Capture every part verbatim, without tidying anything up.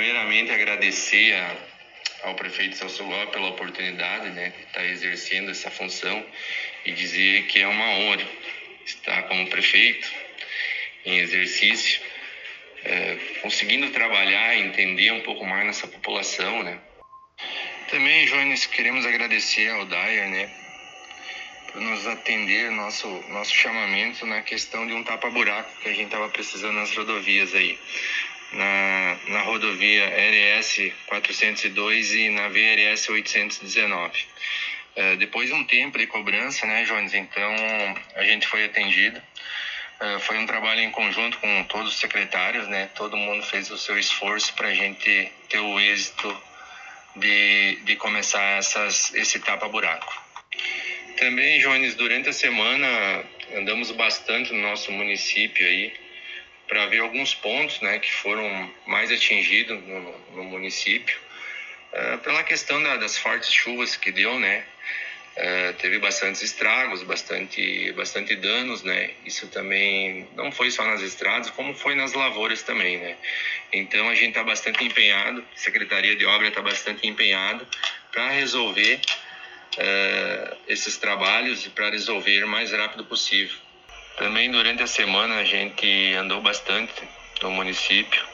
primeiramente agradecer a, ao prefeito Celso Lopes pela oportunidade, né, de estar exercendo essa função e dizer que é uma honra estar como prefeito em exercício, é, conseguindo trabalhar e entender um pouco mais nossa população, né. Também, Jones, queremos agradecer ao Dayer, né, por nos atender nosso, nosso chamamento na questão de um tapa-buraco que a gente estava precisando nas rodovias aí. Na, na rodovia R S quatrocentos e dois e na V R S oitocentos e dezenove. Uh, depois de um tempo de cobrança, né, Jones, então a gente foi atendido. Uh, foi um trabalho em conjunto com todos os secretários, né, todo mundo fez o seu esforço para a gente ter o êxito de, de começar essas, esse tapa-buraco. Também, Jones, durante a semana andamos bastante no nosso município aí, para ver alguns pontos, né, que foram mais atingidos no, no município, uh, pela questão da, das fortes chuvas que deu, né, uh, teve bastantes estragos, bastante, bastante danos, né, isso também não foi só nas estradas, como foi nas lavouras também, né, então a gente está bastante empenhado, a Secretaria de Obra está bastante empenhada para resolver uh, esses trabalhos e para resolver o mais rápido possível. Também durante a semana a gente andou bastante no município,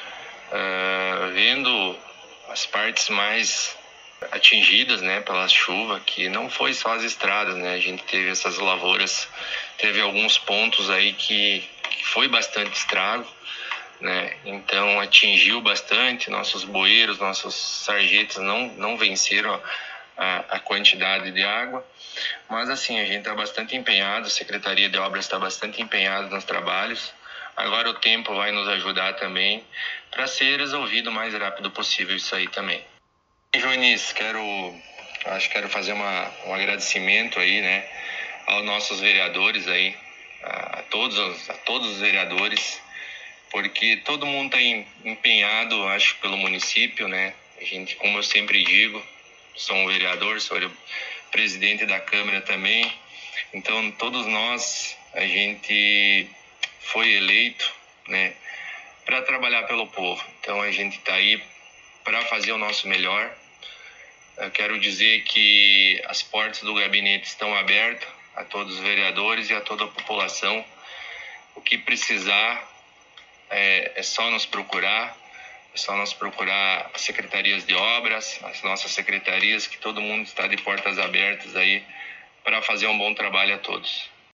uh, vendo as partes mais atingidas, né, pela chuva, que não foi só as estradas, né, a gente teve essas lavouras, teve alguns pontos aí que, que foi bastante estrago, né, então atingiu bastante, nossos bueiros, nossos sarjetas não, não venceram a, a quantidade de água. Mas assim, a gente está bastante empenhado, a Secretaria de Obras está bastante empenhada nos trabalhos. Agora o tempo vai nos ajudar também para ser resolvido o mais rápido possível isso aí também. Joanis, quero, acho que quero fazer uma, um agradecimento aí, né, aos nossos vereadores aí, a, a, todos, os, a todos os vereadores, porque todo mundo está empenhado, acho, pelo município, né. A gente, como eu sempre digo, sou um vereador, sou presidente da Câmara também, então todos nós, a gente foi eleito, né, para trabalhar pelo povo, então a gente está aí para fazer o nosso melhor. Eu quero dizer que as portas do gabinete estão abertas a todos os vereadores e a toda a população. O que precisar é, é só nos procurar, é só nós procurar as secretarias de obras, as nossas secretarias, que todo mundo está de portas abertas aí para fazer um bom trabalho a todos.